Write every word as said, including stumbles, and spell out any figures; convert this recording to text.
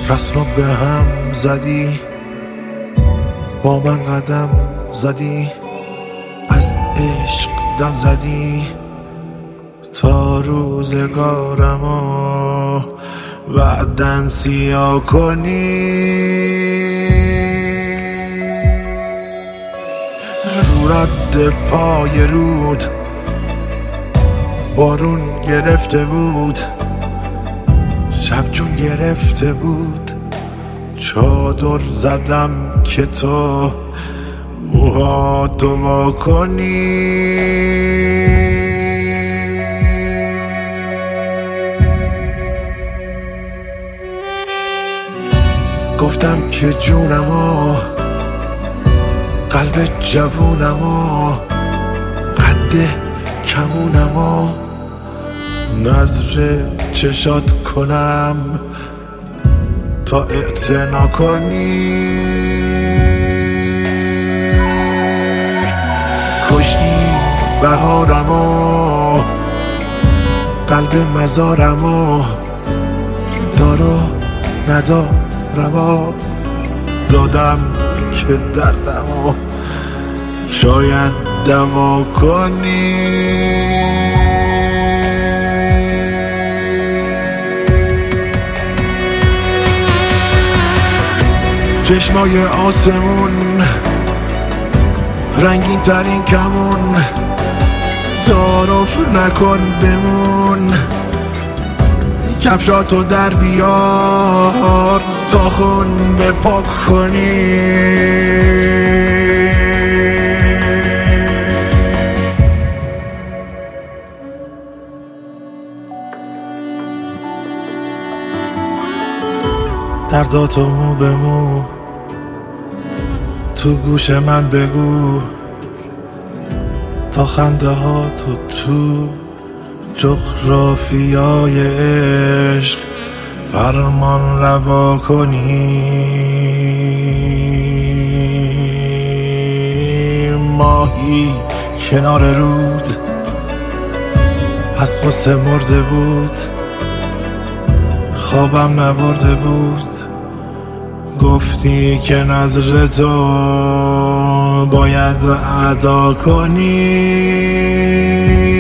رسمو به هم زدی، با من قدم زدی، از عشق دم زدی، تا روزگارمو بعدن سیاه کنی. رو رد پای رود بارون گرفته بود، شب جون گرفته بود، چادر زدم که تو موهاتو وا کنی. گفتم که جونمو، قلب جوونمو، قد کمونمو نظر چشات کنم تا اعتنا کنی. کشتی بهارمو، قلب مزارمو، دارو ندارمو دادم که دردمو شاید دوا کنی. چشمای آسمون رنگین ترین کمون، تعارف نکن بمون، کفشاتو در بیار تا خون به پاک کنی. درداتو مو به مو تو گوش من بگو، تا خنده ها تو تو جغرافیای عشق فرمان روا کنی. ماهی کنار رود از غصه مرده بود، خوابم نبرده بود، گفتی که نظر تو باید ادا کنی.